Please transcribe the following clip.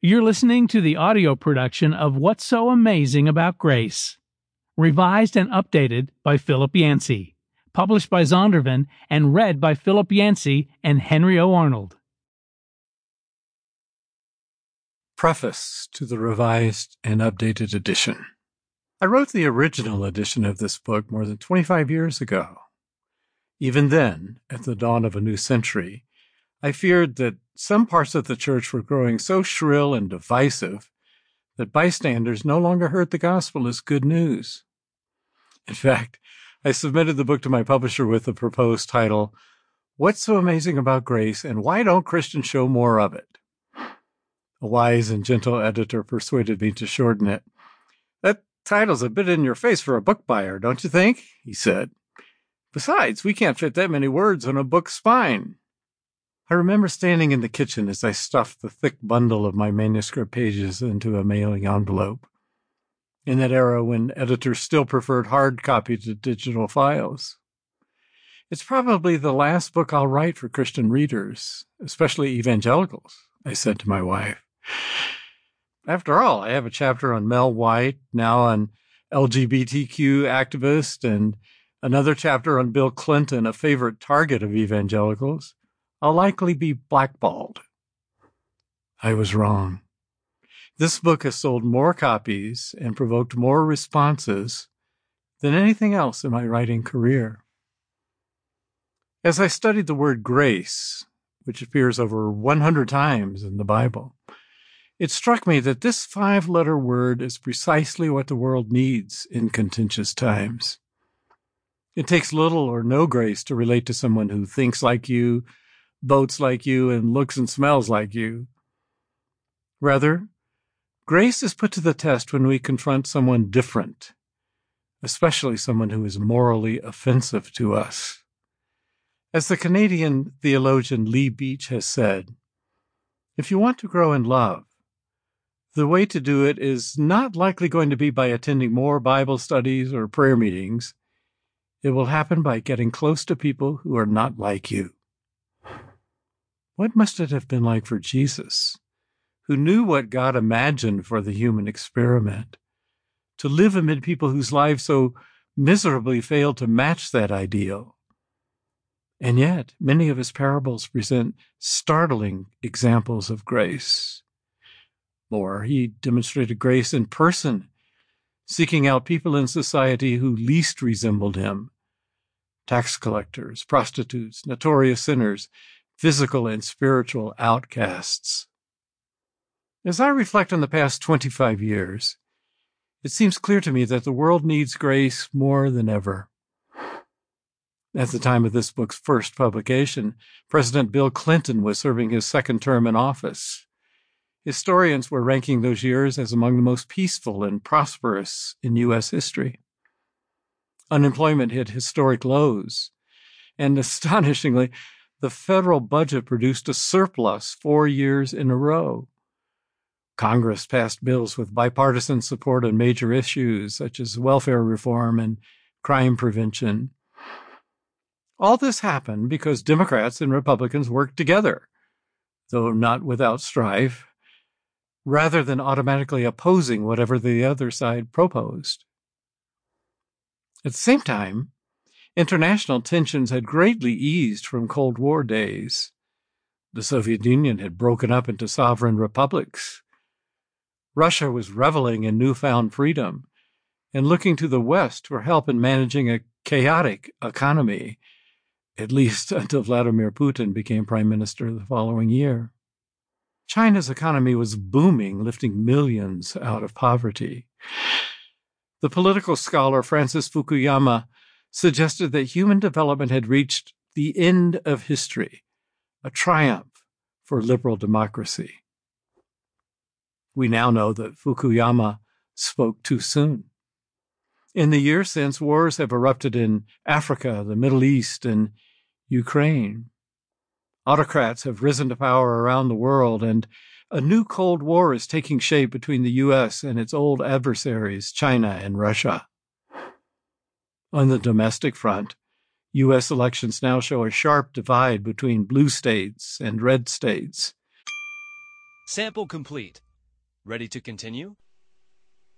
You're listening to the audio production of What's So Amazing About Grace, revised and updated by Philip Yancey, published by Zondervan and read by Philip Yancey and Henry O. Arnold. Preface to the revised and updated edition. I wrote the original edition of this book more than 25 years ago. Even then, at the dawn of a new century, I feared that some parts of the church were growing so shrill and divisive that bystanders no longer heard the gospel as good news. In fact, I submitted the book to my publisher with the proposed title, What's So Amazing About Grace, and Why Don't Christians Show More of It? A wise and gentle editor persuaded me to shorten it. That title's a bit in your face for a book buyer, don't you think? He said. Besides, we can't fit that many words on a book's spine. I remember standing in the kitchen as I stuffed the thick bundle of my manuscript pages into a mailing envelope. In that era when editors still preferred hard copy to digital files. It's probably the last book I'll write for Christian readers, especially evangelicals, I said to my wife. After all, I have a chapter on Mel White, now an LGBTQ activist, and another chapter on Bill Clinton, a favorite target of evangelicals. I'll likely be blackballed. I was wrong. This book has sold more copies and provoked more responses than anything else in my writing career. As I studied the word grace, which appears over 100 times in the Bible, it struck me that this 5-letter word is precisely what the world needs in contentious times. It takes little or no grace to relate to someone who thinks like you, votes like you, and looks and smells like you. Rather, grace is put to the test when we confront someone different, especially someone who is morally offensive to us. As the Canadian theologian Lee Beach has said, if you want to grow in love, the way to do it is not likely going to be by attending more Bible studies or prayer meetings. It will happen by getting close to people who are not like you. What must it have been like for Jesus, who knew what God imagined for the human experiment, to live amid people whose lives so miserably failed to match that ideal? And yet, many of his parables present startling examples of grace. More, he demonstrated grace in person, seeking out people in society who least resembled him. Tax collectors, prostitutes, notorious sinners, physical and spiritual outcasts. As I reflect on the past 25 years, it seems clear to me that the world needs grace more than ever. At the time of this book's first publication, President Bill Clinton was serving his second term in office. Historians were ranking those years as among the most peaceful and prosperous in U.S. history. Unemployment hit historic lows, and astonishingly, the federal budget produced a surplus 4 years in a row. Congress passed bills with bipartisan support on major issues such as welfare reform and crime prevention. All this happened because Democrats and Republicans worked together, though not without strife, rather than automatically opposing whatever the other side proposed. At the same time, international tensions had greatly eased from Cold War days. The Soviet Union had broken up into sovereign republics. Russia was reveling in newfound freedom and looking to the West for help in managing a chaotic economy, at least until Vladimir Putin became prime minister the following year. China's economy was booming, lifting millions out of poverty. The political scholar Francis Fukuyama suggested that human development had reached the end of history, a triumph for liberal democracy. We now know that Fukuyama spoke too soon. In the years since, wars have erupted in Africa, the Middle East, and Ukraine. Autocrats have risen to power around the world, and a new Cold War is taking shape between the U.S. and its old adversaries, China and Russia. On the domestic front, U.S. elections now show a sharp divide between blue states and red states. Sample complete. Ready to continue?